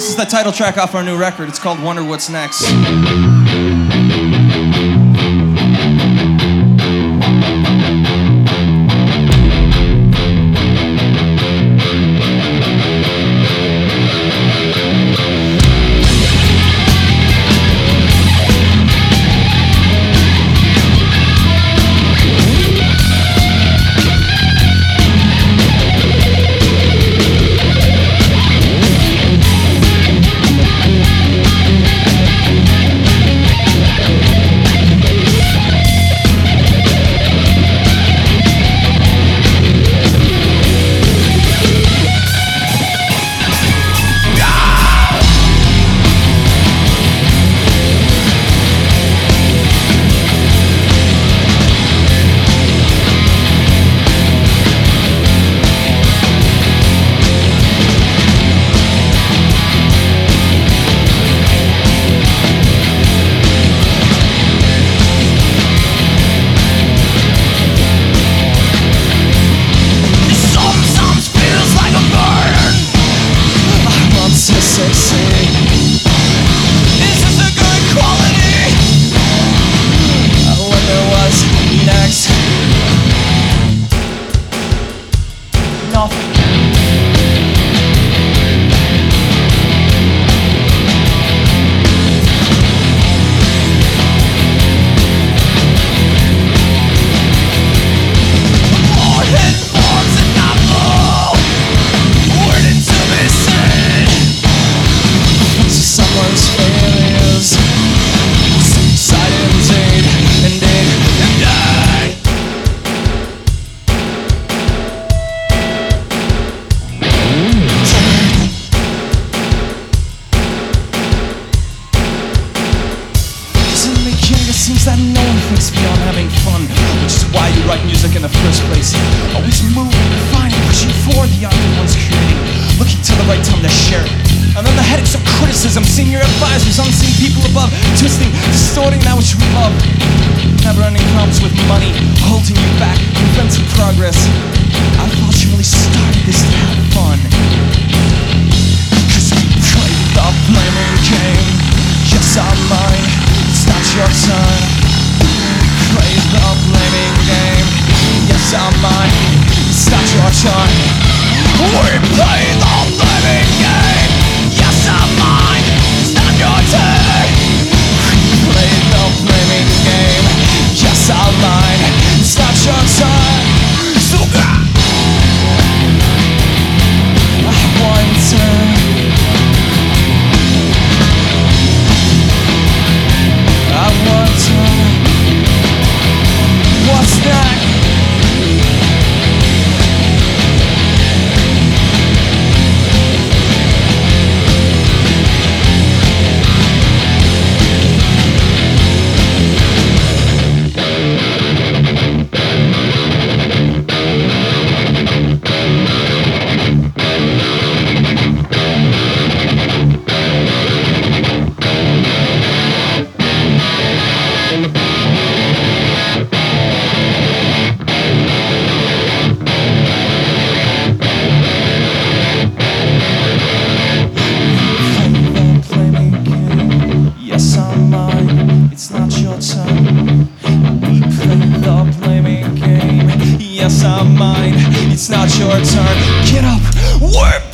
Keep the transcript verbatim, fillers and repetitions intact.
This is the title track off our new record. It's called Wonder What's Next. Seems that no one thinks beyond having fun, which is why you write music in the first place. Always moving, refining, pushing for the other ones creating, looking to the right time to share it. And then the headaches of criticism, senior advisors, unseen people above, twisting, distorting that which we love. Never-ending problems with money, holding you back, preventing progress. I thought you really started this to have fun, cause we play the blaming game. Yes, I'm mine. It's not your turn. Play the blaming game. Yes, I'm mine. It's not your turn. We play the blaming game. Yes, I'm mine. It's not your turn. We play the blaming game. Yes, I'm mine. It's not your turn. So I have one turn. I want to. What's that? It's not your turn. We play the blaming game. Yes, I'm mine. It's not your turn. Get up. We're